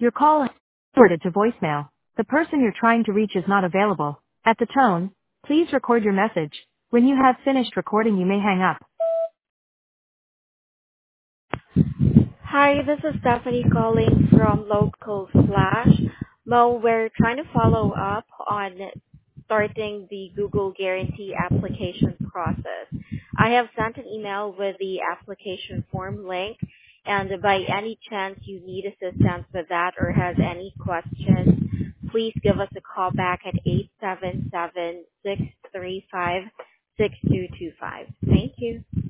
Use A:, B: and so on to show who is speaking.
A: Your call is forwarded to voicemail. The person you're trying to reach is not available. At the tone, please record your message. When you have finished recording, you may hang up.
B: Hi, this is Stephanie calling from Local Slash. Mo, we're trying to follow up on starting the Google Guarantee application process. I have sent an email with the application form link, and by any chance you need assistance with that or has any questions, please give us a call back at 877-635-6225. Thank you.